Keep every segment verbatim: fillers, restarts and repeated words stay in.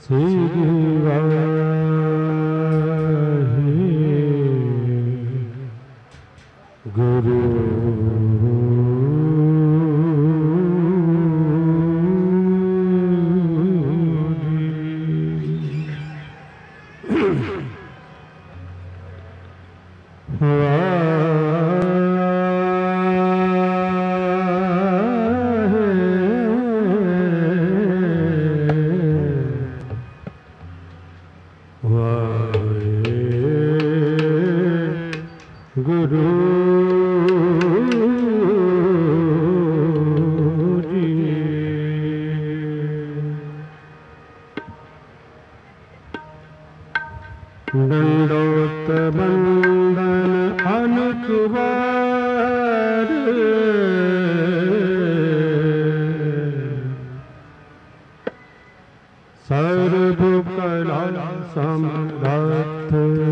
श्री गुरु दंडोत बंदन अनुचुवार सर्व कला समर्थ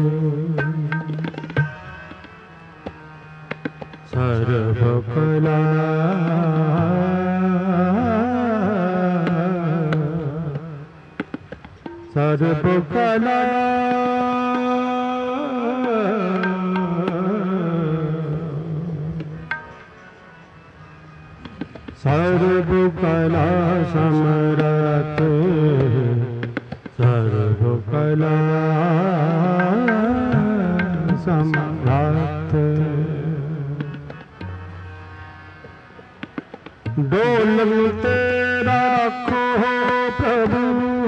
सर्व कला सर्व कला सर्व कला समरथ सर्व कला समरथ डोलते राखो प्रभु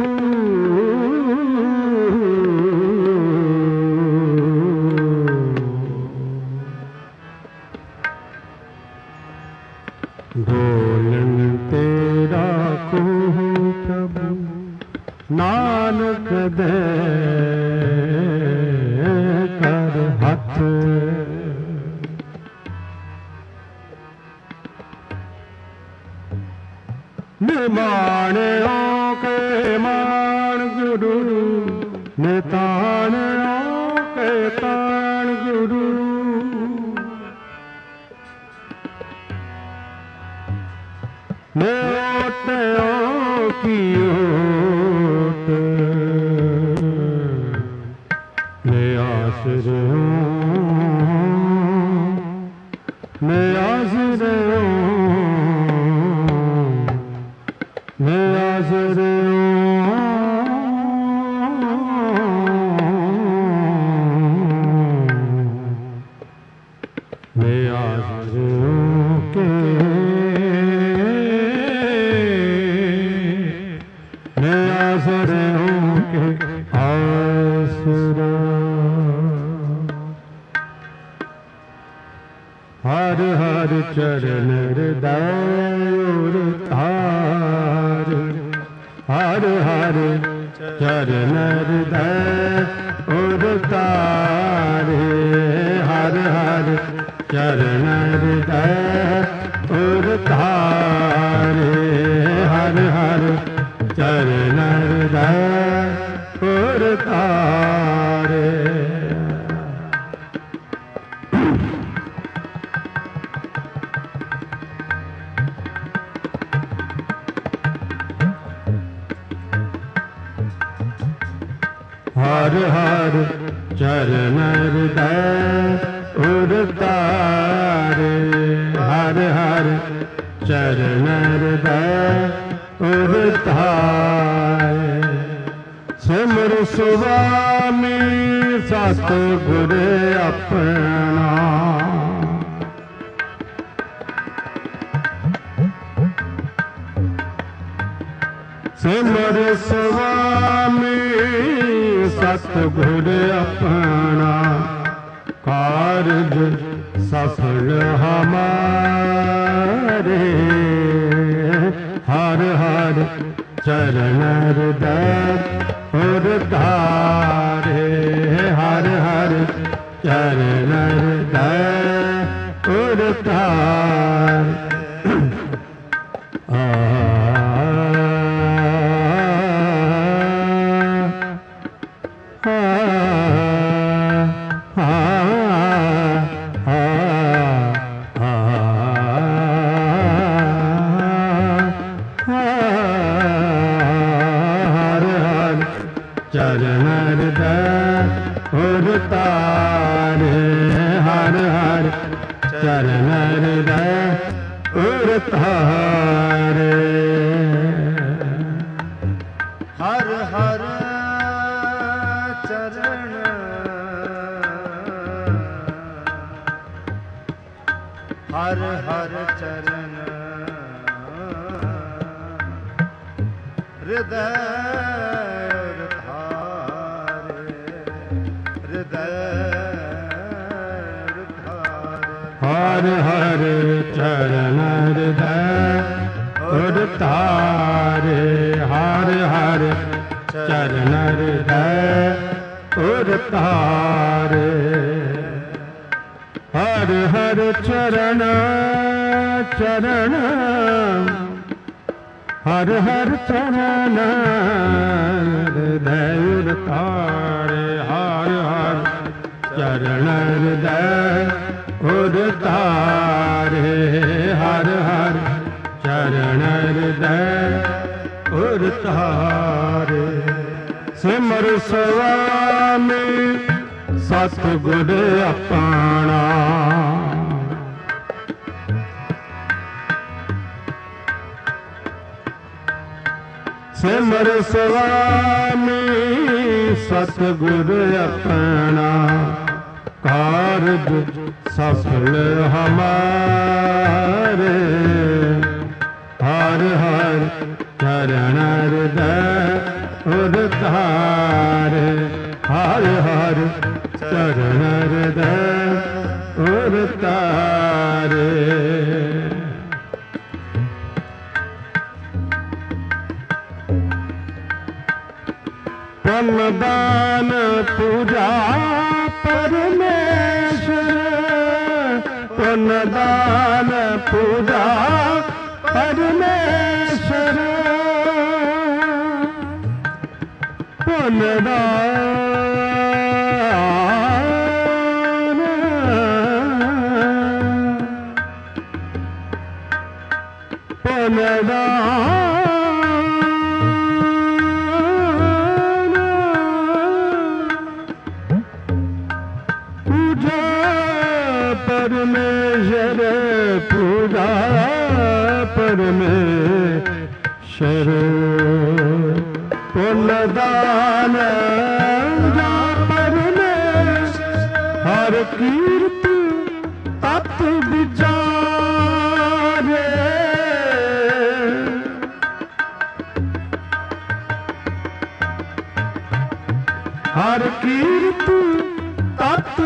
डोलते राखो प्रभु नानक दे कर हाथ निमाने के मान गुरु नितान के तान गुरु ओट की ओट मैं आश्रय मैं आश्रय मैं आश्रय मैं आश्रय के हर हर चरण हृदय तार हर हर चरण हृदय तारे हर हर चरण हृदय तारे हर हर चरण हृदय तारे हर हर चरण हृदय तारे हर हर चरण हृदय तारे सिमर सुवामी सतगुर अपना सिमर सुवामी सतगुर अपना कारज सफल हमारे हर हर चरण हृदय तारे हर हर चरण हृदय तारे हर हर चरण हृदय उर तारे हर हर चरण हृदय उर तारे हर हर चरण हर हर चरण हृदय हर हर चरण हृदय उर तारे हर हर चरण हृदय उर तारे हर हर चरण चरण हर हर चरण हृदय उर तारे हर हर चरण हृदय उर तारे हर हर चरण हृदय उर तारे सिमर स्वामी सतगुर अपना सिमर स्वामी सतगुर अपना कारज सफल हमारे हर हर चरण हृदय उर तारे हर हर चरण हृदय उर तारे पुण्यदान पूजा परमेश्वर पुण्यदान पूजा परमेश्वर पुण्यदान पुण्यदान परमेश्वर पूजा परमेश्वर पुण्यदान परमेश्वर हर कीर्त तत् विचारे हर कीर्त तत्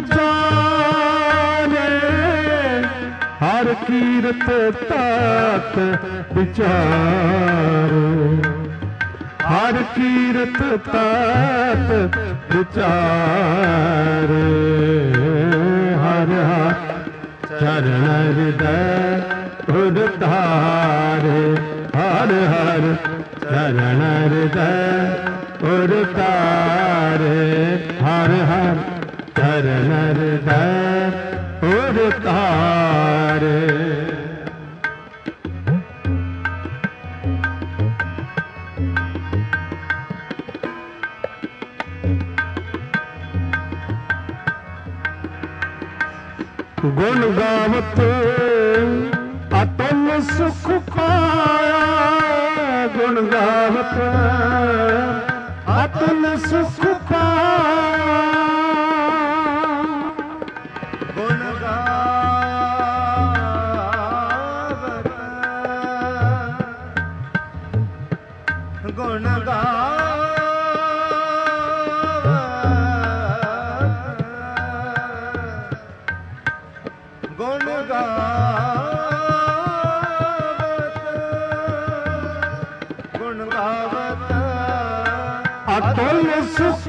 विचारे हर कीर्त तत् विचारे हर कीर्त तत् विचारे हर हर चरण हृदय उर तारे हर हर चरण हृदय उर तारे हर हर चरण हृदय उर तारे गुण गावत अतुल सुख पाया गुण गावत अतुल सुख पाया गुण गावत गुण गावत गुण गावत गुण गावत अतुल सुख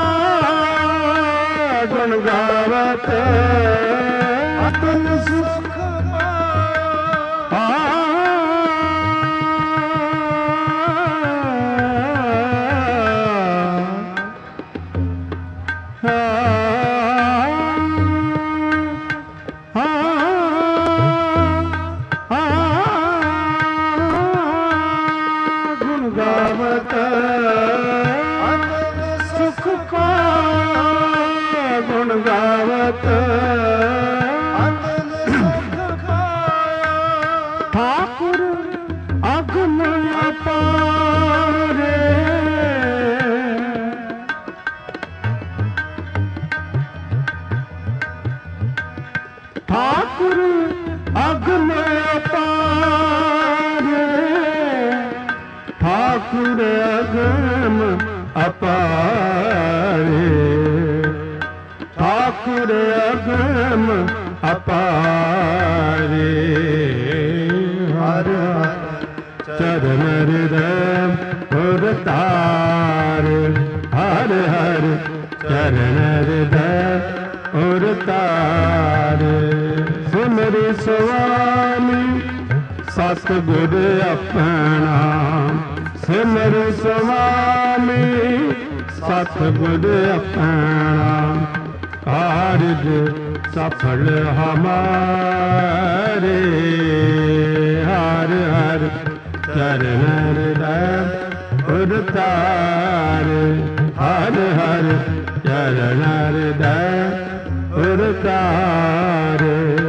पाया गुण गावत अतुल सुख पाया गुण गावत ਅਪਾਰੇ ਠਾਕੁਰ ਅਗਮ ਅਪਾਰੇ ਹਰ ਚਰਨ ਹਿਰਦੈ ਉਰ ਤਾਰ ਹਰ ਹਰ ਚਰਨ ਹਿਰਦੈ ਉਰ ਤਾਰ ਸਿਮਰਿ ਸੁਆਮੀ ਸਤਿਗੁਰ ਆਪਣਾ ਸਿਮਰਿ ਸੁਆਮੀ ਸਤਿਗੁਰ ਆਪਣਾ ਕਾਰਜ ਸਫਲ ਹਮਾਰੇ ਹਰ ਹਰ ਚਰਨ ਹਿਰਦੈ ਉਰ ਤਾਰ ਹਰ ਹਰ ਚਰਨ ਹਿਰਦੈ ਉਰ ਤਾਰ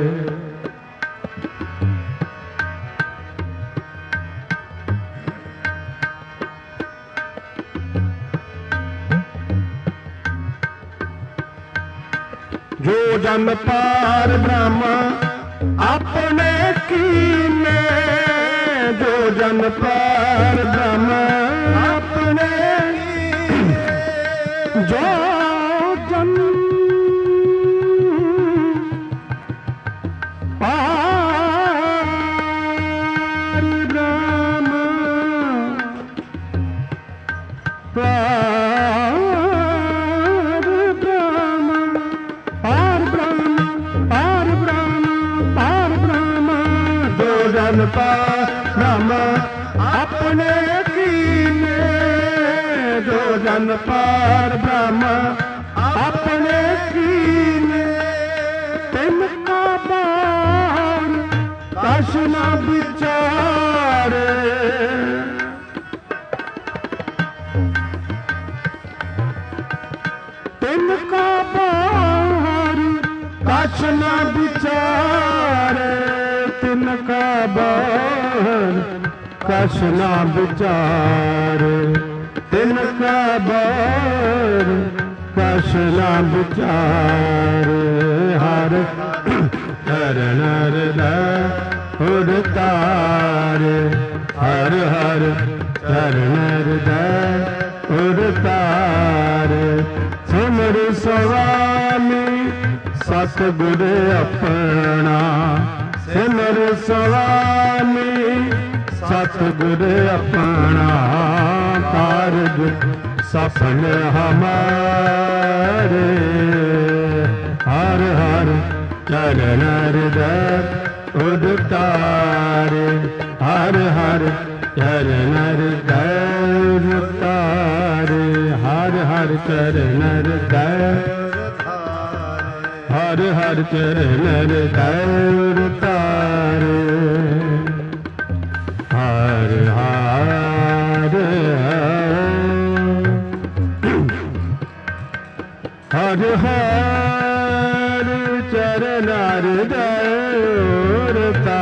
ਜੋ ਜਨ ਪਾਰ ਬ੍ਰਹਮ ਆਪਣੇ ਕੀਨੇ ਜੋ ਜਨ ਪਾਰ ਬ੍ਰਹਮ ਆਪਣੇ ਜੋ ਜਨ ਪਾਰ ਬ੍ਰਹਮ ਜਨ ਪਾਰ ਬ੍ਰਹਮ ਆਪਣੇ ਕੀਨੇ ਜੋ ਜਨ ਪਾਰ ਬ੍ਰਹਮ ਆਪਣੇ ਕੀਨੇ ਤਿਨ ਕਾ ਬਾਰ ਕਛ ਨਾ ਵਿਚਾਰੇ ਤਿਨ ਕਾ ਬਾਰ ਕਛ ਨਾ ਵਿਚਾਰੇ ਤਿਨ ਕਾ ਬਾਰ ਕਛ ਨਾ ਵਿਚਾਰ ਤਿਨ ਕਾ ਬਾਰ ਕਛ ਨਾ ਵਿਚਾਰ ਹਰ ਚਰਨ ਹਿਰਦੈ ਉਰ ਤਾਰ ਹਰ ਹਰ ਚਰਨ ਹਿਰਦੈ ਉਰ ਤਾਰ ਸਿਮਰਿ ਸੁਆਮੀ ਸਤਿਗੁਰ ਆਪਣਾ ਸਿਮਰਿ ਸੁਆਮੀ ਸਤਿਗੁਰ ਆਪਣਾ ਕਾਰਜ ਸਫਲ ਹਮਾਰੇ ਹਰ ਹਰ ਚਰਨ ਹਿਰਦੈ ਉਰ ਤਾਰ ਹਰ ਹਰ ਚਰਨ ਹਿਰਦੈ ਉਰ ਤਾਰ ਹਰ ਹਰ ਚਰਨ ਹਿਰਦੈ ਹਰ ਹਰ ਚਰਨ ਹਿਰਦੈ ਉਰ ਤਾਰ ਹਰ ਹਰ ਹਰ ਹਰ ਚਰਨ ਹਿਰਦੈ ਉਰ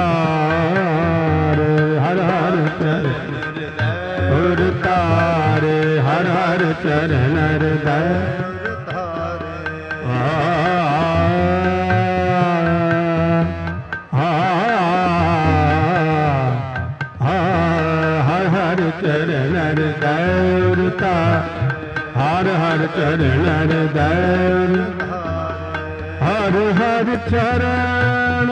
ਤਾਰ ਹਰ ਹਰ ਚਰਨ ਉਰ ਤਾਰ ਹਰ ਹਰ ਚਰਨ ਹਿਰਦੈ ਚਰਨ ਹਿਰਦੈ ਉਰ ਤਾਰ ਹਰ ਹਰ ਚਰਨ ਹਿਰਦੈ ਹਰ ਹਰ ਚਰਨ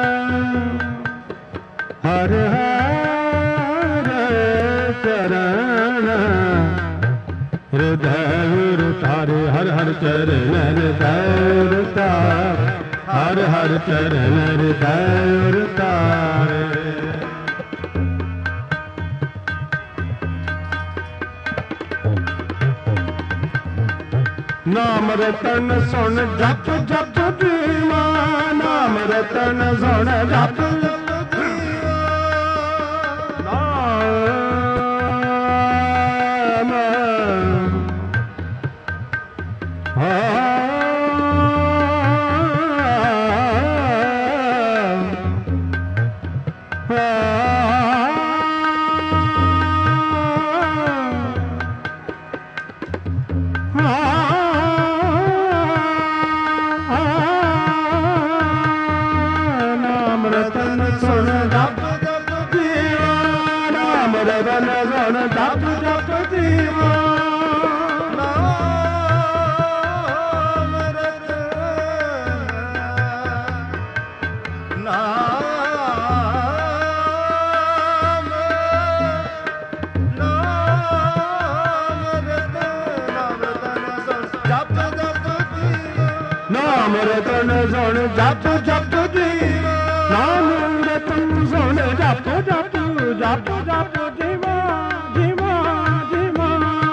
ਹਰ ਹਰ ਚਰਨ ਹਿਰਦੈ ਉਰ ਤਾਰ ਹਰ ਹਰ ਚਰਨ ਹਿਰਦੈ ਉਰ ਤਾਰ ਹਰ ਹਰ ਚਰਨ ਹਿਰਦੈ ਉਰ ਤਾਰ ਨਾਮ ਰਤਨ ਸੁਣ ਜਪ ਜਪ ਜੀਵਾ ਨਾਮ ਰਤਨ ਸੁਣ ਜਪ ਜਪ ਜੀਵਾ ਨਾਮ ਹਾਂ ਸੁਣ ਜਪ ਜਪ ਜੀਵਾ ਨਾਮ ਰਤਨ ਸੁਣ ਜਪ ਜਪ ਜੀਵਾ ਨਾਮ ਰਤਨ ਸੁਣ ਜਪ ਜਪ ਜੀਵਾ ਨਾਮ ਰਤਨ ਸੁਣ ਜਪ ਜਪ ਜਪ ਜਪ ਜੀਵਾ ਜੀਵਾ ਜੀਵਾ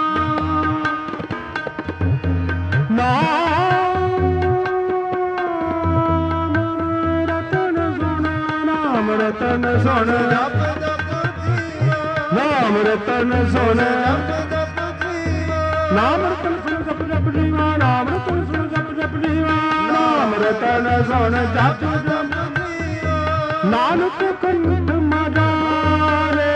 ਨਾਮ ਰਤਨ ਸੁਣ ਨਾਮ ਰਤਨ ਸੁਣ ਜਪ ਜਪ ਜੀਵਾ ਨਾਮ ਰਤਨ ਸੁਣ ਨਾਮ ਰਤਨ ਸੁਣ ਜਪ ਜਪ ਜੀਵਾ ਨਾਮ ਰਤਨ ਸੁਣ ਜਪ ਜਪ ਜੀਵਾ ਨਾਮ ਰਤਨ ਸੁਣ ਜਪ ਜਪ ਜੀਵਾ ਨਾਨਕ ਕੰਠ ਮਦਾਰੇ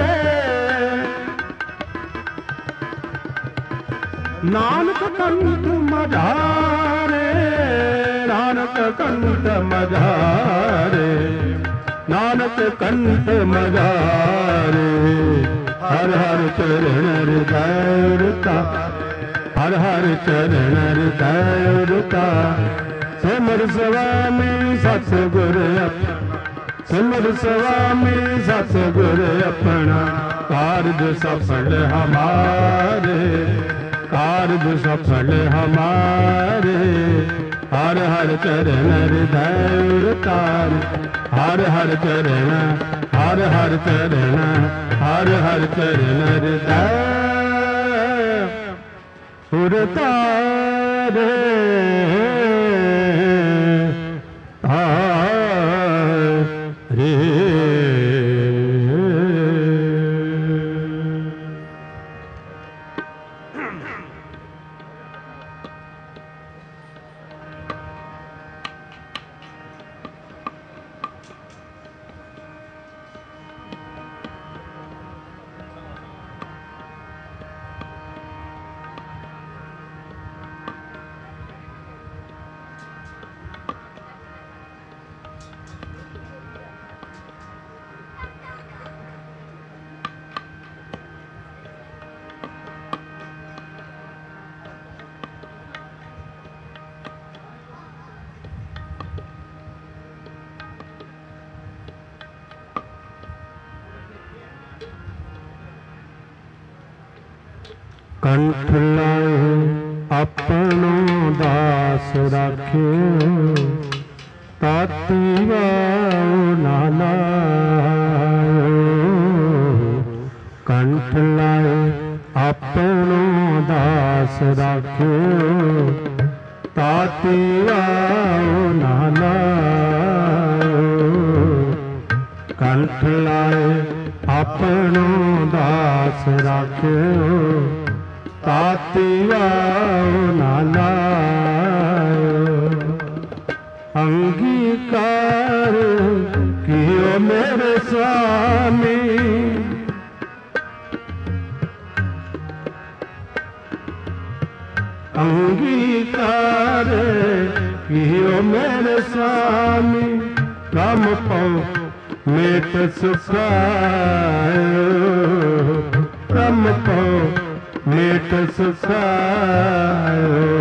ਨਾਨਕ ਕੰਠ ਮਦਾਰੇ ਨਾਨਕ ਕੰਠ ਮਦਾਰੇ ਨਾਨਕ ਕੰਠ ਮਦਾਰੇ ਹਰ ਹਰ ਚਰਨ ਹਿਰਦੈ ਰਤਾ ਹਰ ਹਰ ਚਰਨ ਹਿਰਦੈ ਰਤਾ ਸਿਮਰ ਸੁਆਮੀ ਸਤਿਗੁਰ ਆਪਣਾ ਸਿਮਰ ਸੁਆਮੀ ਸਤਿਗੁਰ ਆਪਣਾ ਕਾਰਜ ਸਫਲ ਹਮਾਰੇ ਕਾਰਜ ਸਫਲ ਹਮਾਰੇ ਹਰ ਹਰ ਚਰਨ ਹਿਰਦੈ ਰਤਾ ਹਰ ਹਰ ਚਰਨ ਹਰ ਹਰ ਚਰਨ ਹਰ ਹਰ ਚਰਨ ਹਿਰਦੈ ਉਰਤਾਰੇ ਰੇ ਕੰਠ ਲਾਏ ਆਪਣੋ ਦਾਸ ਰਾਖਿਓ ਤਾਤੀ ਵਾਉ ਨਾ ਲਾਇਓ ਕੰਠ ਲਾਏ ਆਪਣੋ ਦਾਸ ਰਾਖਿਓ ਤਾਤੀ ਵਾਉ ਨਾ ਲਾਇਓ ਕੰਠ ਲਾਏ ਆਪਣੋ ਦਾਸ ਰਾਖਿਓ ਤਾਤੀ ਵਾਉ ਨਾ ਲਾਇਓ ਅੰਗੀਕਾਰ ਕੀਓ ਮੇਰੇ ਸੁਆਮੀ ਅੰਗੀਕਾਰ ਕੀਓ ਮੇਰੇ ਸੁਆਮੀ ਕੰਮ ਪਾਉ ਮੇਟ ਸੁਖਾਇਓ ਕੰਮ ਪਾਉ ਮੇਟ ਸੁਖਾਇਓ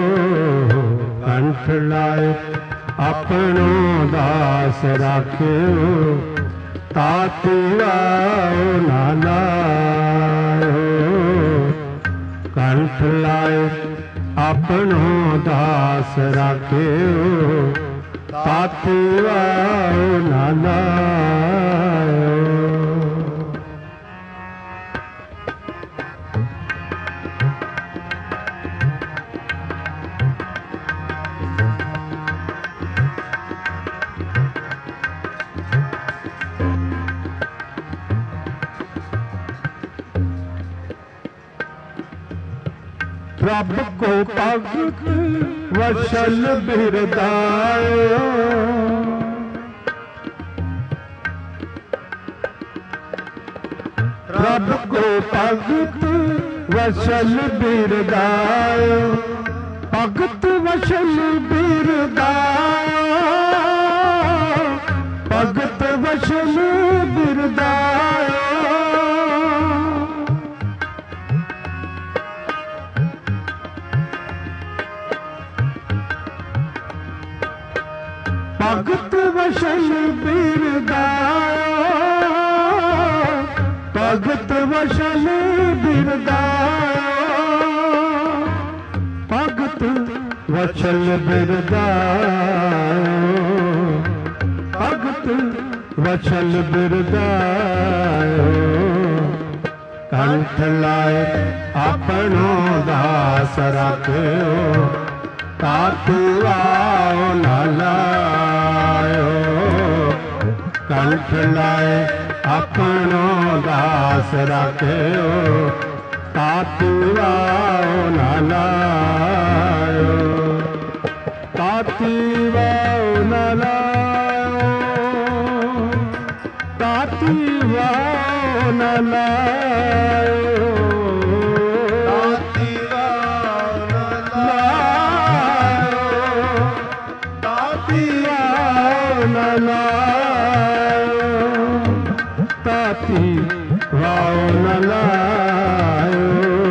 ਕੰਠ ਲਾਏ ਆਪਣੋ ਦਾਸ ਰਾਖਿਓ ਤਾਤੀ ਵਾਉ ਨਾ ਲਾਇਓ ਕੰਠ ਲਾਏ ਆਪਣੋ ਦਾਸ ਰਾਖਿਓ ਤਾਤੀ ਵਾਉ ਨਾ ਲਾਇਓ ਰੱਬ ਕੋ ਭਗਤ ਵਸ਼ਲ ਬਿਰਦਾਇਓ ਰੱਬ ਕੋ ਭਗਤ ਵਸ਼ਲ ਬਿਰਦਾਇਓ ਭਗਤ ਵਸ਼ਲ ਬਿਰਦਾਇਓ ਭਗਤ ਵਸ਼ਲ ਬਿਰਦਾਇਓ ਭਗਤ ਵਸ਼ਲ ਬਿਰਦਾਇਓ ਭਗਤ ਵਸ਼ਲ ਬਿਰਦਾਇਓ ਭਗਤ वचल बिरदायो भगत वचल बिरदायो कंठ लाए अपनो दास रखो तातु आओ न लायो कंठ लाए अपनो दास रखो तातु आओ न लायो तातु आओ न लायो तातु आओ न लायो ताती वाओ न लायो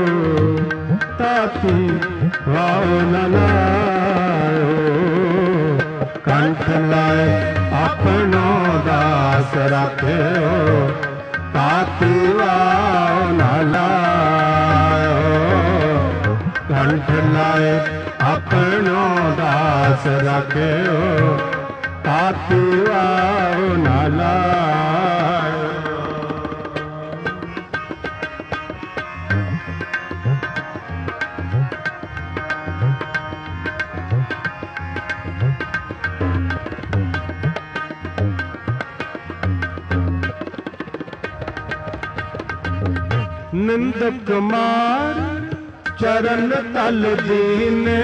ताती वाओ न लायो कंठ लाए अपनो दास रखो ताती वाओ न लायो कंठ लाए अपनो दास रखो ताती वाओ न लायो निंदक मार चरण तल दीने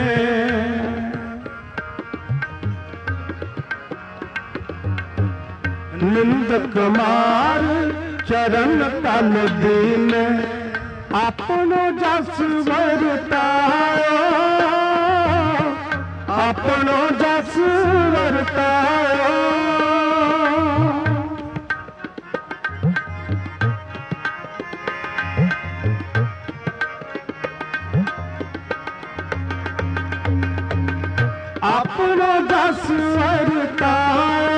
निंदक मार चरण तल दीने अपनो जस वर्तायो अपनो जस वर्तायो अपनो जस वर्तायो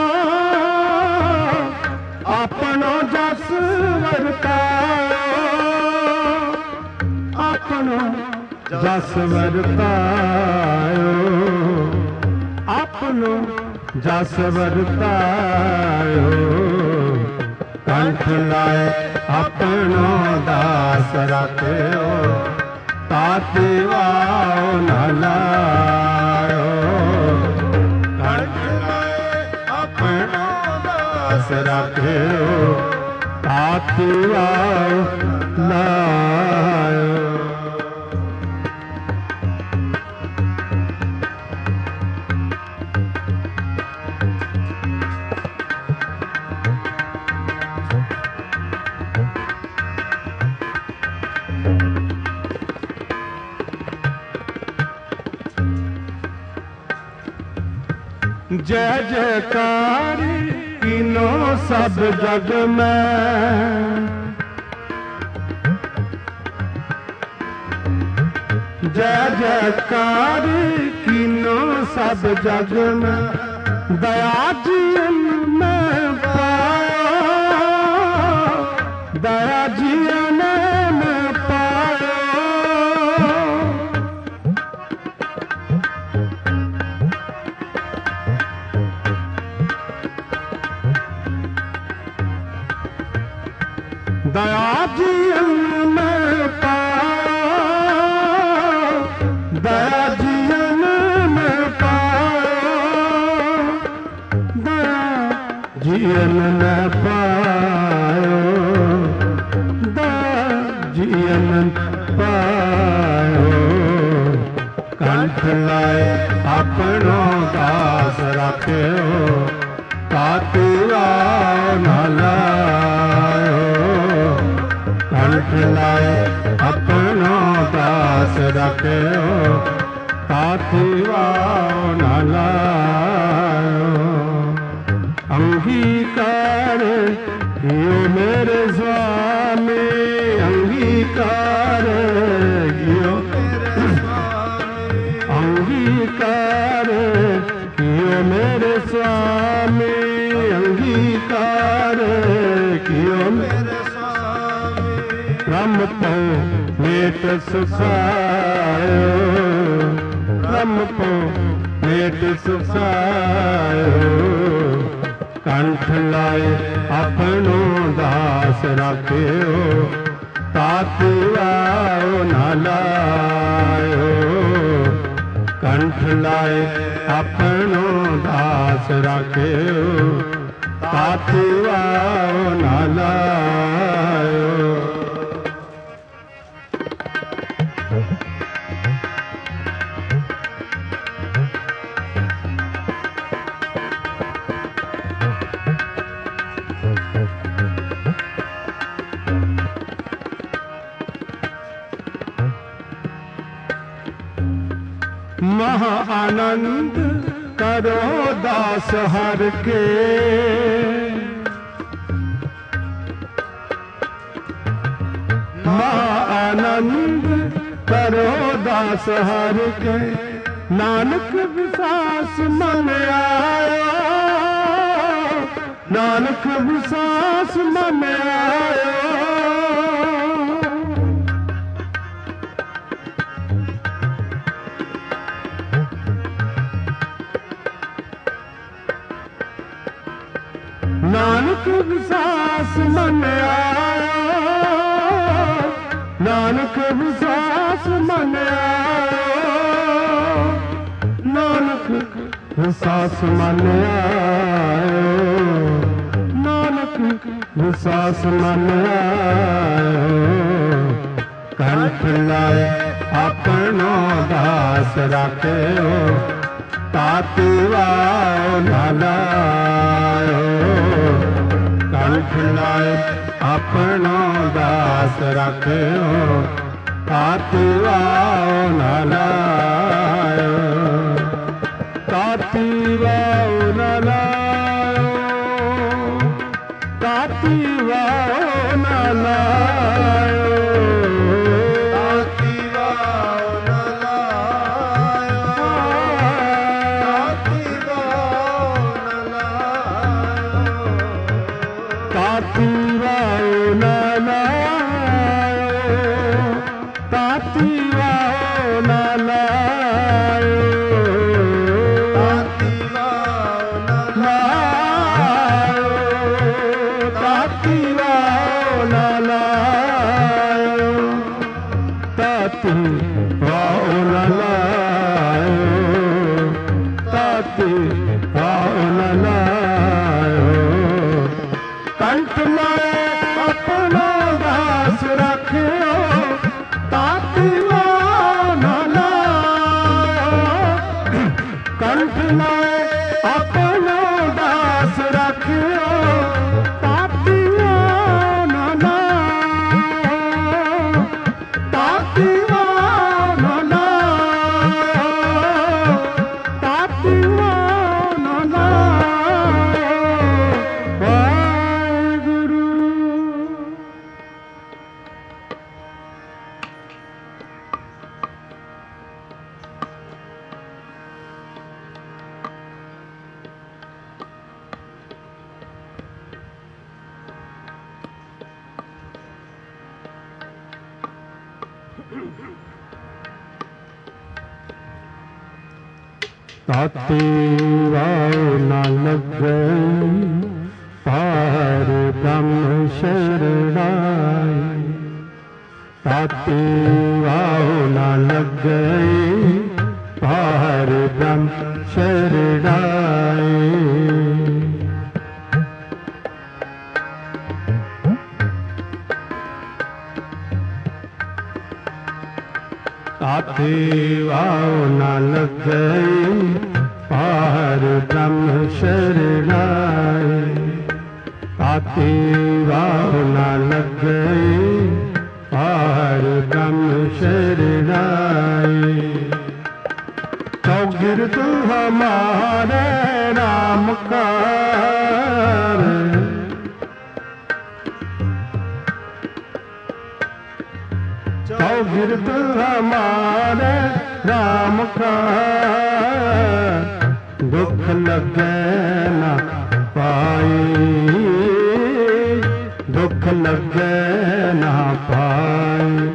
अपनो जस वर्तायो अपनो जस वर्तायो अपनो जस वर्तायो कंठ लाए अपनो दास रखो ताते वाओ न लायो कंठ लाए अपनो दास रखो ताते वाओ लायो जय जयकार किनो सब जग में जय जयकार किनो सब जग में दया जीवन में पायो दया जीवन में पायो दया जीवन में पायो दया जीवन में पायो दया जीवन में पायो दया जीवन पायो कंठ लाए अपनो दास रखो ताते वाओ न लायो कंठ लाए अपनो दास रखो ताते वाओ न लायो अंगीकार यो मेरे स्वामी अंगीकार यो मेरे स्वामी अंगीकार यो मेरे स्वामी अंगीकार कियो मेरे स्वामी रमतो मेट सुखायो रमतो बसायो कंठ लाए अपनो दास रखियो ताती वाओ न लायो कंठ लाए अपनो दास रखियो ताती वाओ न लायो। महा आनंद करो दास हर के महा आनंद करो दास हर के नानक विश्वास मन आयो नानक विश्वास मन आयो नानक विश्वास मन आयो नानक विश्वास मन आयो नानक विश्वास मन आयो नानक विश्वास मन आयो कंठ लाए अपनो दास रखियो ताती वाओ न लायो कंठ लाए अपनो दास रखियो ताती वाओ न लायो ताती वाओ न लायो ताती वाओ न लायो ताती वाओ न लग गई पार ब्रह्म शरणाई ताती वाओ न लग गई पार ब्रह्म शरणाई ताती वाओ न लग गई पार ब्रह्म शरणाई ताती वाओ न लग गई पार ब्रह्म शरणाई चौगिरद हमारे राम का चौगिरद हमारे राम का दुख लगे न पाई दुख लगे न पाई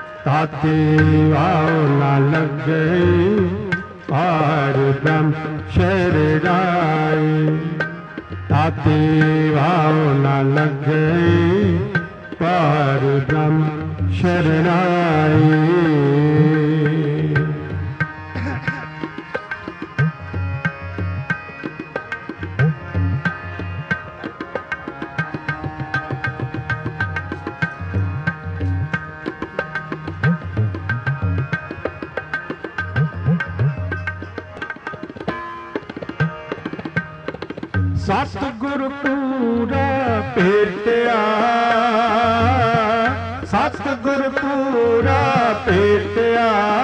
ताती वाओ न लग गई पार ब्रह्म ताते भाव न लगे पार ब्रह्म शरणाई। सतगुरु पूरा भेटिया, सतगुरु पूरा भेटिया,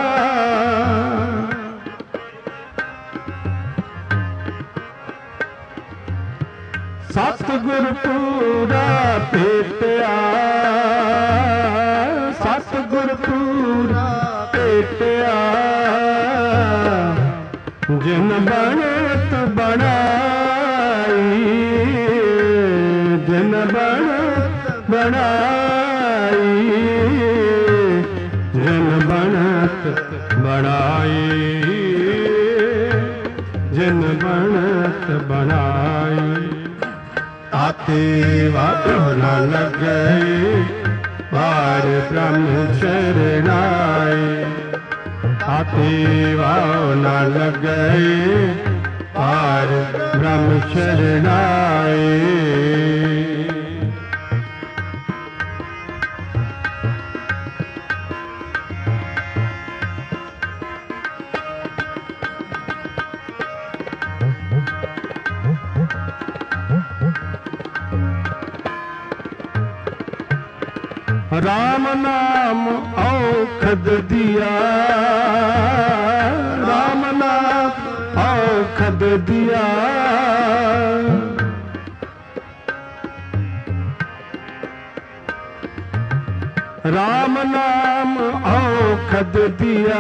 सतगुरु पूरा भेटिया, सतगुरु पूरा भेटिया, जिन बनत बनाई, जिन बनत बनाई, जिन बनत बनाई, जिन बनत बनाई। ताते वाह न लगे पार ब्रह्म शरणाई। ताते वाह न लगे पार ब्रह्म शरणाई। राम नाम औखद दिया, राम नाम औखद दिया, राम नाम औखद दिया,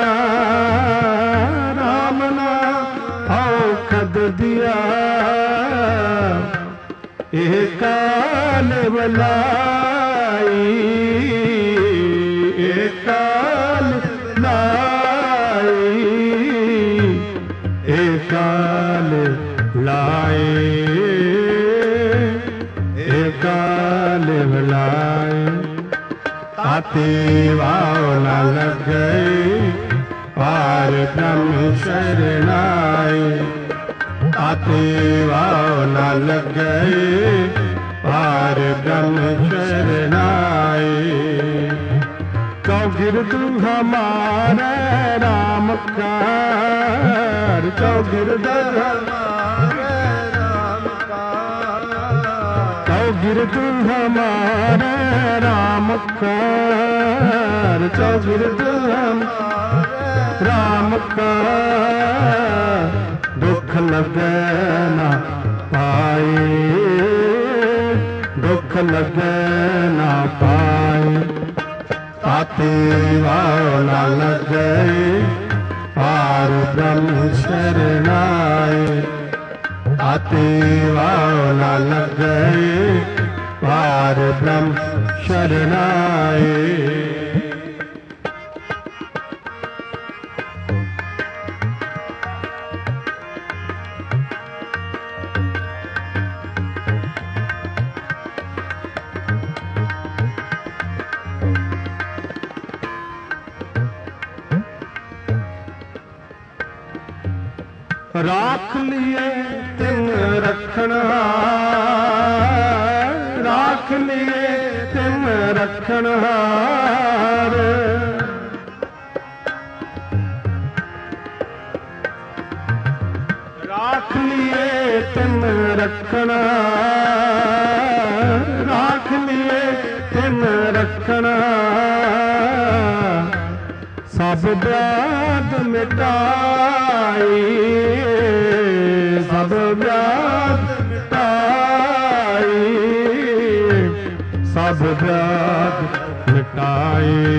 राम नाम औखद दिया, एक काल बलाई, एक काल लाई, एक काल लाई, एक काल लाई। ताते वाव न लगे पार ब्रह्म शरणाई। ताते वाव न लगे पार ब्रह्म शरणाई। चौगिरद हमारे राम कार, चौगिरद हमारे राम कार, चौगिरद हमारे राम कार, चौगिरद हमारे राम कार। दुख लगे ना पाए, दुख लगे ना पाए। ताते वाव न लगे पार ब्रह्म शरणाई। ताते वाव न लगे पार ब्रह्म शरणाई। राख लिए तिन रखनहार, राख लिए तिन रखनहार। राख लिए तिन रखनहार, राख लिए तिन रखनहार। सब व्याध मिटाई, सब व्याध मिटाई, सब व्याध मिटाई,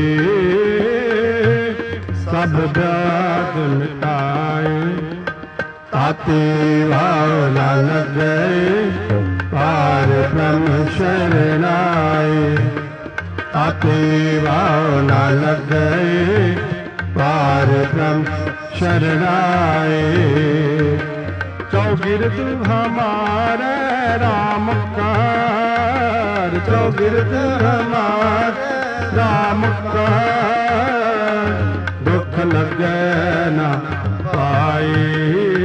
सब व्याध मिटाई। ताते वाव न लगे पार ब्रह्म शरणाई। ताते वाव न लगे पार ब्रह्म शरणाई। चौगिरद हमारे राम कार चौगिरद हमारे राम कार दुख लगे ना पाई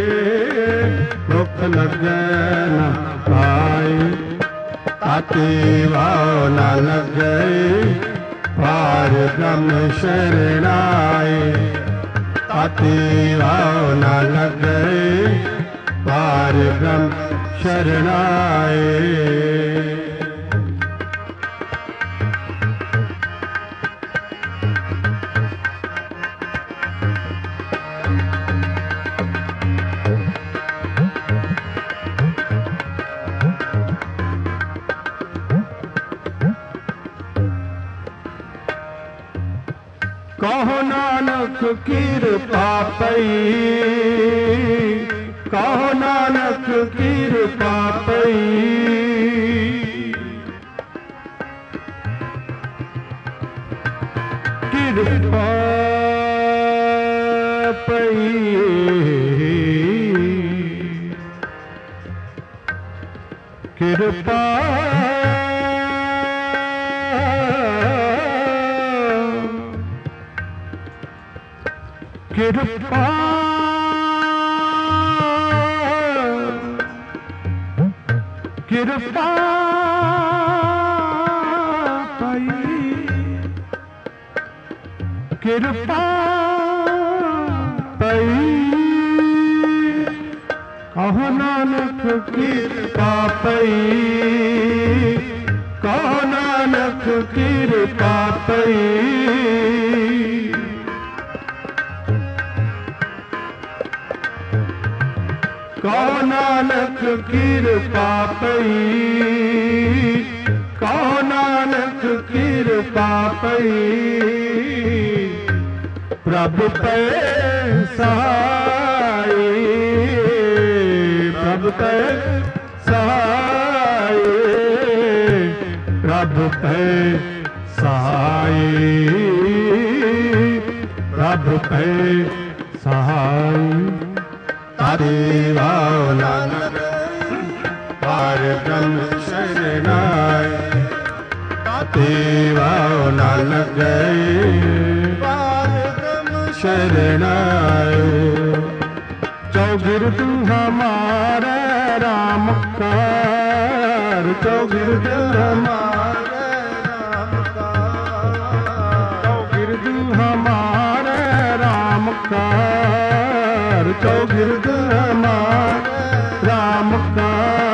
दुख लगे ना पाई ताती वाव न लगे पार ब्रह्म शरणाई ताती वाव न लगे पार ब्रह्म शरणाई कहो नानक कृपा पई कहो नानक कृपा पई कृपा पई कृपा कृपा कृपा पई कृपा पई कहो नानक कृपा पई कहो नानक कृपा पई कहो नानक कृपा पई कहो नानक कृपा पई प्रभु पे सहाय प्रभु पे सहाय प्रभु पे सहाय प्रभु पे सहाय तारे वाव नानक पार ब्रह्म शरणाय ताते वाव नानक गए पार ब्रह्म शरणाय चौगिर तू हमारे राम कार चौगिर तू हमारे राम कार चौगिर तू हमारे राम कार चौगिरद हमारे राम का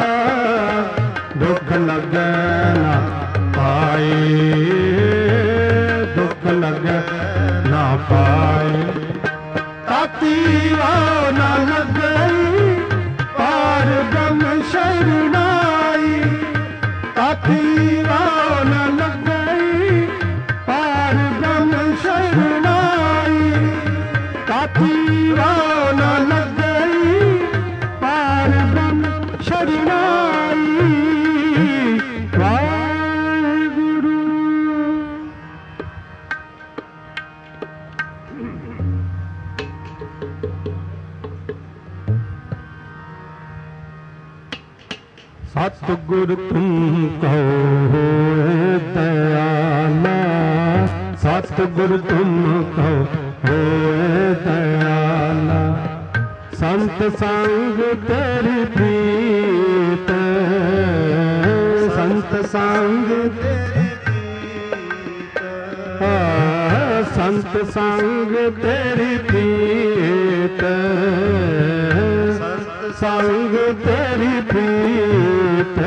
दुख लगे ना पाए दुख लगे ना पाए ताती वाव न लगे पार ब्रह्म शरणाई ताती वाव न लगे पार ब्रह्म शरणाई ताती वाव न लगे पार ब्रह्म शरणाई वाहिगुरु सतगुर तुम कहो दयाला सतगुर तुम कहो दयाला संत संग तेरी प्रीत संत संग तेरी प्रीत संत संग तेरी प्रीत संग तेरी प्रीत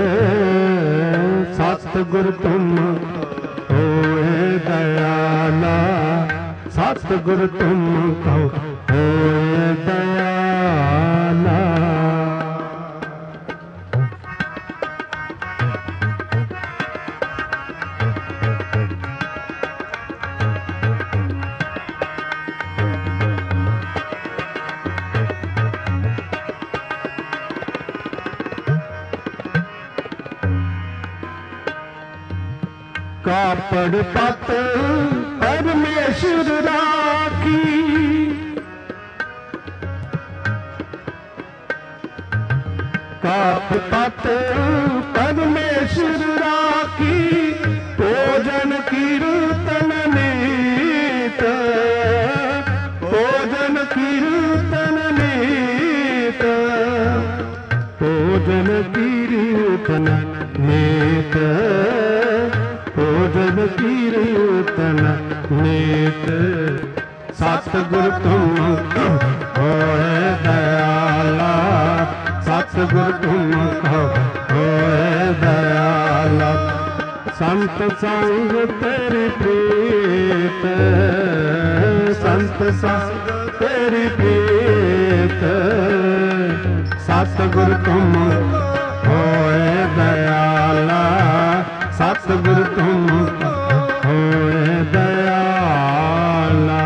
सतगुर तुम होए दयाला सतगुर तुम कहो होए दयाला कापड़ पत परमेश्वर राखी कापड़ पत परमेश्वर राखी भोजन कीर्तन नीत भोजन कीर्तन नीत भोजन कीर्तन नीत भोजन कीर्तन नीत सतगुर तुम होए दयाला सतगुर तुम होए दयाला संत संग तेरी प्रीत संत संग तेरी प्रीत सतगुर तुम होए दयाला सतगुर तुम होए दयाला।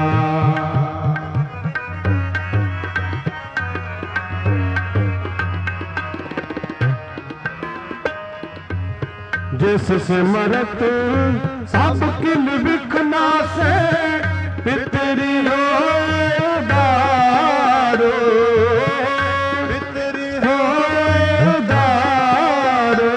जिस सिमरत सब किल बिखना से पितरी हो दारो पितरी हो दारो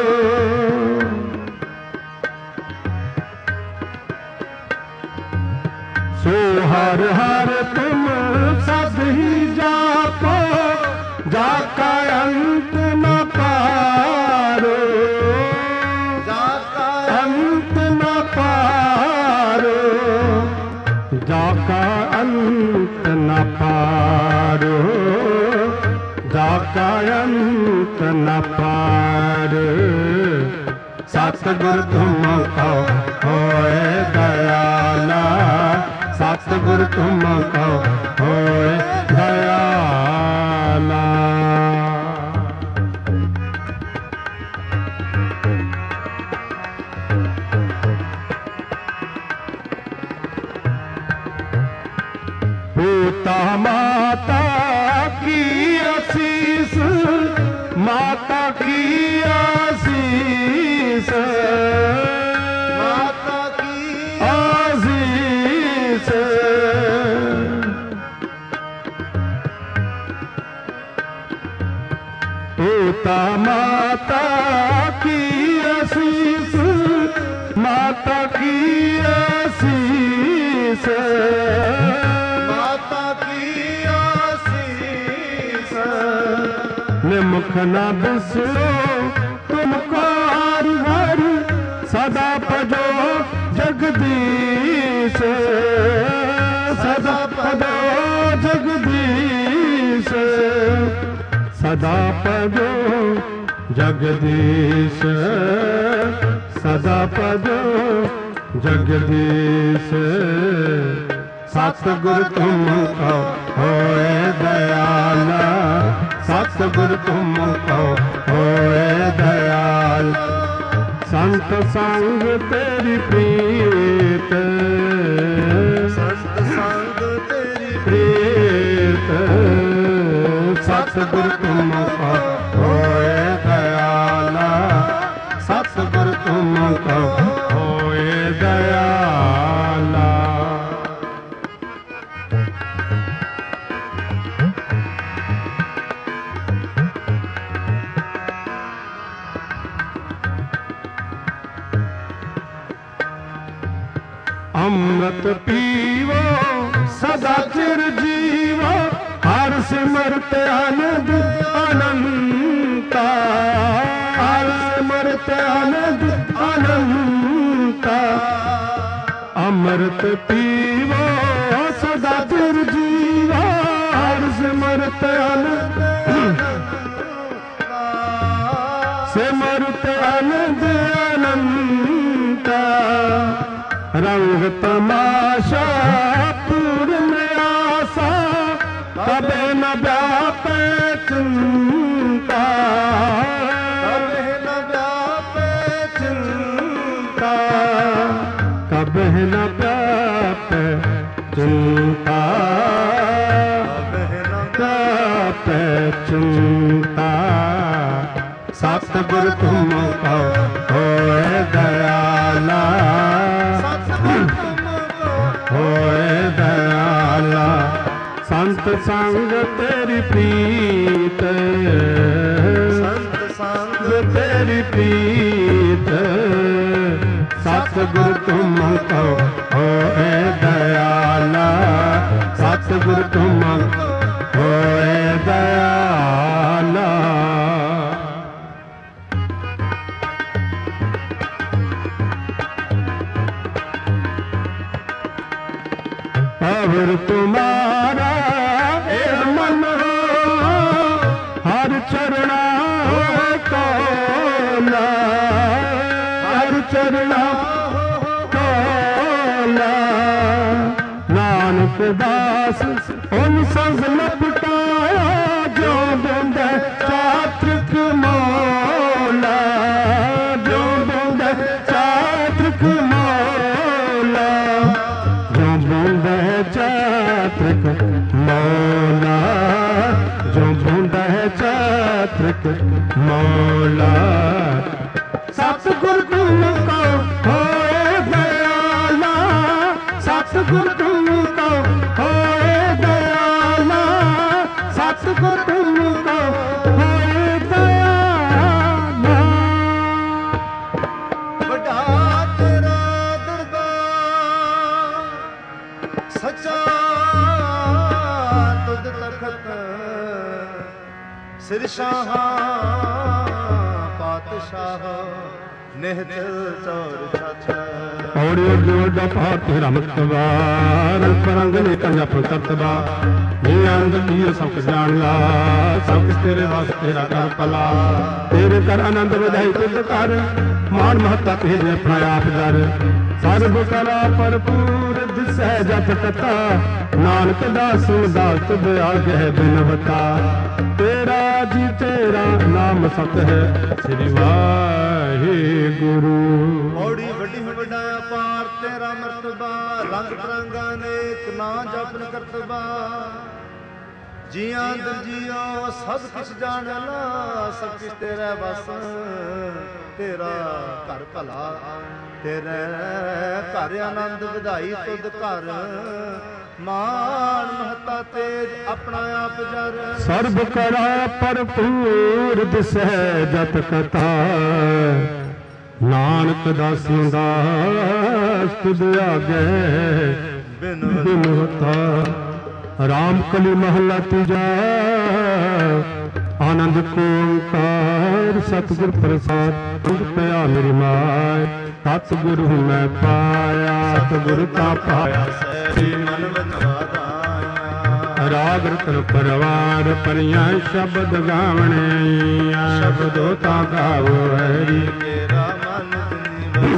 सो हर हर तुम सब ही जापो जाका अंत न पारो अंत न पारो जाका अंत न पारो जाका अंत न पारो सतगुर तुम को होए दयाला सतगुर तुम को होए दयाला। पिता माता की आशीष माता की आशीष माता की आशीष पिता माता की आशीष माता की आशीष निमुख न बिसरो तुमको हर हर सदा भजो जगदीश सदा भजो जगदीश सदा भजो जगदीश सदा भजो जगदीश सतगुर तुम को होए दयाला सतगुर तुम को होए दयाल संत संग तेरी प्रीत संत संग तेरी प्रीत सतगुर तुम को होए दयाला सतगुर तुम को होए दयाला। अमृत पीवो सदा चिर जीवो हर सिमरत आनंद अनंता हर सिमरत आनंद अनंता अमृत पीवो सदा चिर जीवो हर सिमरत आनंद सिमरत आनंद अनंता रंग तमाशा पूर्ण आशा कबे न व्यापे चिंता कबे न व्यापे चिंता कबे न व्यापे चिंता कबे न व्यापे चिंता सतगुर तुम को होए दयाला होए दयाला संत संग तेरी प्रीत संत संग ਸੰਗ तेरी प्रीत सतगुर तुम को होए दयाला सतगुर तुम होए दयाला अवर तुम्हारा ए मन हर चरणा कोला हर चरणा कोला नानक दास उन संग लपटाया जो बंद चात्रिक मौला जो बंद चात्रिक मौला जो बंद चात्रिक मौला जो बंद चात्रिक मौला सतगुर तुमको होए दयाला सतगुर तुमको होए दयाला सतगुर तुमको होए दयाला ਵੱਡਾ ਤੇਰਾ ਦਰਬਾਰ ਸੱਚਾ ਤੁਧ ਤਖਤ ਸਿਰ ਸ਼ਾਹਾਂ ਪਾਤਸ਼ਾਹ ਨਿਹਚਲ ਚੌਰ ਛਾਛ ਔੜਿਓ ਜੋੜਾ ਪਾ ਤੇਰਾ ਮਤਵਾਰ ਪਰੰਗ ਨੇ ਕੰਜਪ ਕਰਤਬਾ ਇਹ ਅੰਗ ਕੀ ਸਭ ਜਾਣਲਾ ਸਭ ਤੇਰੇ ਵਾਸਤੇ ਤੇਰਾ ਕਰ ਭਲਾ ਤੇਰੇ ਕਰ ਆਨੰਦ ਵਧਾਈ ਤੁਧ ਕਰ ਮਾਨ ਮਹੱਤਾ ਤੇਰੇ ਆਪਣਾ ਆਪ ਦਰ ਸਰਬ ਕਲਾ ਭਰਪੂਰ ਦਿਸੈ ਜਪ ਕਥਾ ਨਾਨਕ ਦਾਸ ਦਾਸ ਤੁਧ ਆਗੇ ਬਿਨਵਤਾ ਤੇਰਾ ਜੀ ਤੇਰਾ ਨਾਮ ਸਤ ਹੈ ਸ੍ਰੀ ਵਾਹਿਗੁਰੂ ਔੜੀ ਵੱਡੀ ਵੱਡਾ ਪਾਰ ਤੇਰਾ ਮਰਤਬਾ ਰੰਗ ਰੰਗਾਂ ਨੇਕ ਨਾ ਜਪਨ ਕਰਤਬਾ ਜੀਆਂ ਅੰਦਰ ਜੀਓ ਸਭ ਕੁਛ ਜਾਣ ਲਾ ਸਭ ਕੁਛ ਤੇਰਾ ਵਸ ਤੇਰਾ ਘਰ ਭਲਾ ਤੇਰੇ ਘਰ ਆਨੰਦ ਵਧਾਈ ਤੁਧ ਘਰ ਮਾਨ ਮਹਤਾ ਤੇਜ ਆਪਣਾ ਆਪ ਜਰ ਸਰਬ ਕਰਾ ਭਰਪੂਰ ਦਿਸੈ ਜਤ ਕਥਾ ਨਾਨਕ ਦਾਸੀਆਂ ਦਾਸ ਤੁਧ ਆਗੇ ਬਿਨਵਤਾ ਰਾਮ ਕਲੀ ਮਹਲਾ ਤੀਜਾ ਆਨੰਦ ਕੋ ਓੰਕਾਰ ਸਤਿਗੁਰ ਪ੍ਰਸਾਦ ਤੁਧ ਪਿਆ ਮੇਰੀ ਮਾਇ ਸਤਿਗੁਰ ਮੈਂ ਪਾਇਆ ਸਤਿਗੁਰ ਕਾ ਪਾਇਆ ਸਹਿ ਮਨ ਵਚਾਦਾਇਆ ਰਾਗ ਰਤਨ ਪਰਵਾਰ ਪਰਿਆ ਸ਼ਬਦ ਗਾਵਣੇ ਸ਼ਬਦੋ ਤਾ ਗਾਵੋ ਹਰੀ ਤੇਰਾ ਮਨ ਤੁਨੀ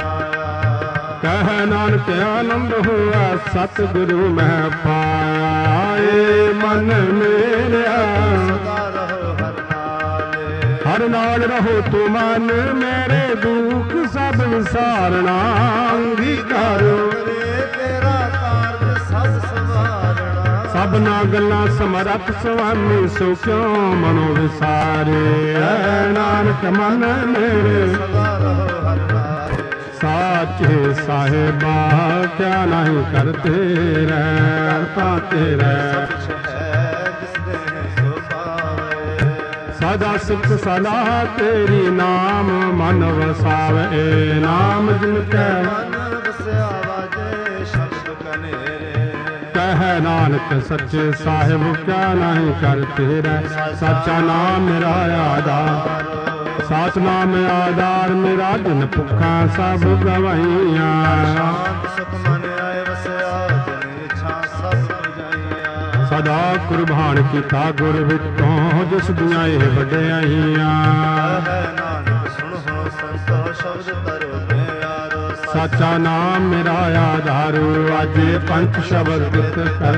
ਵਸਾਇਆ ਕਹਿ ਨਾਨਕ ਆਨੰਦ ਹੋਆ ਸਤਿਗੁਰੂ ਮੈਂ ਪਾਇਆ ਏ ਮਨ ਮੇਰਿਆ ਸਦਾ ਰਹੋ ਹਰ ਨਾਲੇ ਹਰ ਨਾਲ ਰਹੋ ਤੂੰ ਮਨ ਮੇਰੇ ਦੁੱਖ ਸਭ ਵਿਸਾਰਨਾ ਅੰਗੀਕਾਰੋ ਕਰੇ ਤੇਰਾ ਕਾਰਜ ਸਭ ਸਵਾਰਣਾ ਸਭਨਾ ਗੱਲਾਂ ਸਮਰੱਥ ਸੁਆਮੀ ਸੋ ਕਿਉ ਮਨੋ ਵਿਸਾਰੇ ਐ ਨਾਨਕ ਮਨ ਮੇਰੇ ਸਦਾ ਰਹੋ ਹਰ ਨਾਲੇ ਸਾਚੇ ਸਾਹਿਬਾ ਕਿਆ ਨਹੀਂ ਕਰਤੇ ਰਹਿ ਪਾਤੇ ਰਹਿ ਸਚ ਹੈ ਜਿਸ ਦੇ ਸੋ ਪਾਵੇ ਸਦਾ ਸੁਖ ਸਲਾਹ ਤੇਰੀ ਨਾਮ ਮਨ ਵਸਾਵੇ ਨਾਮ ਜਿਨ ਕੈ ਮਨ ਵਸਿਆ ਵਾਜੇ ਸ਼ਬਦ ਕਨੇਰੇ ਕਹਿ ਨਾਨਕ ਸੱਚੇ ਸਾਹਿਬ ਕਿਆ ਨਹੀਂ ਕਰਤੇ ਰਹਿ ਸੱਚਾ ਨਾਮ ਮੇਰਾ ਆਧਾਰ ਸਾਚ ਨਾਮ ਆਧਾਰ ਮੇਰਾ ਦਿਨ ਭੁੱਖਾ ਸਭ ਗਵਾਈਆਂ ਸ਼ਾਂਤ ਸੁਖ ਮਨ ਆਏ ਵਸਿਆ ਜਨ ਇੱਛਾ ਸਭ ਪੁਜਾਈਆਂ ਸਦਾ ਕੁਰਬਾਨ ਕੀਤਾ ਗੁਰ ਵਿੱਚੋਂ ਜਿਸ ਦੀਆਂ ਇਹ ਵਡਿਆਈਆਂ ਹੈ ਨਾਨਕ ਸੁਣ ਹੋ ਸੰਤੋ ਸ਼ਬਦ ਤਰੋ ਪਿਆਰੋ ਸਾਚਾ ਨਾਮ ਮੇਰਾ ਆਧਾਰੂ ਅਜੇ ਪੰਜ ਸ਼ਬਦ ਜਿਤ ਕਰ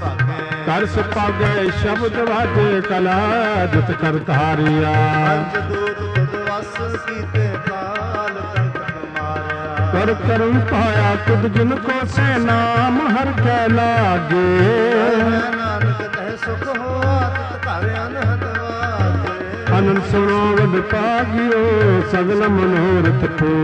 ਕਰ ਸੁਭਾਗੇ ਸ਼ਬਦ ਵਾਜੇ ਕਲਾ ਜਿਤ ਕਰ ਧਾਰਿਆ ਪੰਜ ਦੂਤ ਤੁਧ ਵਸ ਕੀਤੇ ਕਾਲ ਕੰਟਕ ਮਾਰਿਆ ਕਰ ਕਰਮ ਪਾਇਆ ਤੁਧ ਜਿਨ ਕੋ ਸੇ ਨਾਮ ਹਰ ਕੈ ਲਾਗੇ ਨਾਨਕ ਤਹਿ ਸੁਖ ਹੋਆ ਤਿਤ ਘਰ ਅਨਹਦ ਵਾਜੇ ਅਨੰਦ ਸੁਣੋ ਵਡ ਪਾਗਿਓ ਸਗਲ ਮਨੋਰਥ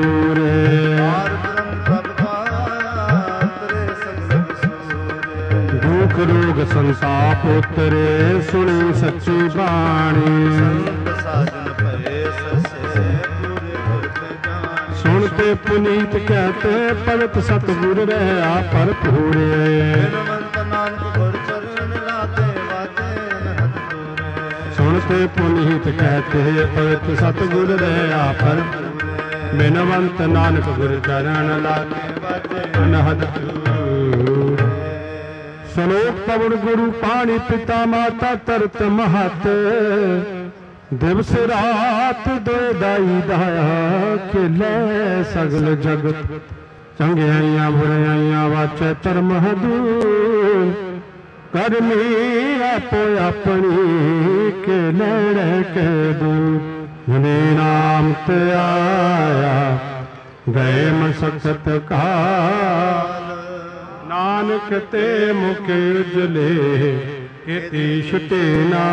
ਪੂਰੇ ਆਰ ਬ੍ਰਹਮ ਪ੍ਰਭ ਪਾਇਆ ਤੇਰੇ ਸਗਲ ਸੂਰੇ ਦੁਖ ਰੋਗ ਸੰਤਾਪ ਉਤਰੇ ਸੁਣੀ ਸੱਚੀ ਬਾਣੀ ਸੰਤ ਸਾਜਨ ਭਏ ਸਸੇ ਪੂਰੇ ਗੁਰ ਤੇ ਜਾਣੀ ਸੁਣ ਤੇ ਪੁਨੀਤ ਕਹਤੇ ਭਗਤ ਸਤਿਗੁਰ ਰਹਾ ਭਰਪੂਰੇ ਬਿਨਵੰਤ ਨਾਨਕ ਗੁਰ ਚਰਨ ਲਾਗੇ ਵਾਜੇ ਨਹਤ ਪੂਰੇ ਸੁਣ ਤੇ ਪੁਨੀਤ ਕਹਤੇ ਭਗਤ ਸਤਿਗੁਰ ਰਹਾ ਭਰਪੂਰੇ ਬਿਨਵੰਤ ਨਾਨਕ ਗੁਰ ਚਰਨ ਲਾਗੇ ਵਾਜੇ ਅਨਹਦ ਪੂਰੇ ਸਲੋਕ ਪਵਨ ਗੁਰੂ ਪਾਣੀ ਪਿਤਾ ਮਾਤਾ ਤਰਤ ਮਹਤ ਦਿਵਸ ਰਾਤ ਦੇ ਦਾਈ ਦਇਆ ਖੇਲੇ ਸਗਲ ਜਗਤ ਚੰਗਿਆਈਆਂ ਬੁਰਾਈਆਂ ਵਾਚੈ ਧਰਮ ਹਦੂਰ ਕਰਮੀ ਆਪੋ ਆਪਣੀ ਕੇ ਨੇੜੇ ਕੇ ਦੂਰ ਜਿਨੇ ਨਾਮ ਤੇ ਆਇਆ ਗਏ ਮਸਕਤ ਕਾਲ ਨਾਨਕ ਤੇ ਮੁਖ ਉਜਲੇ ਕੀਤੀ ਛੁਟੇ ਨਾ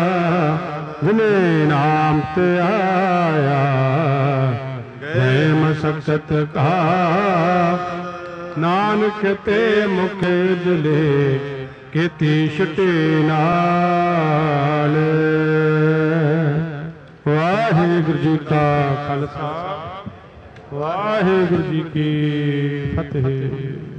ਜਿਨੇ ਨਾਮ ਤੇ ਆਇਆ ਗਏ ਮਸਕਤ ਕਾ ਨਾਨਕ ਤੇ ਮੁਖ ਉਜਲੇ ਕੀਤੀ ਛੁਟੇ ਨਾਲ ਵਾਹਿਗੁਰੂ ਜੀ ਕਾ ਖਾਲਸਾ ਵਾਹਿਗੁਰੂ ਜੀ ਕੀ ਫਤਿਹ।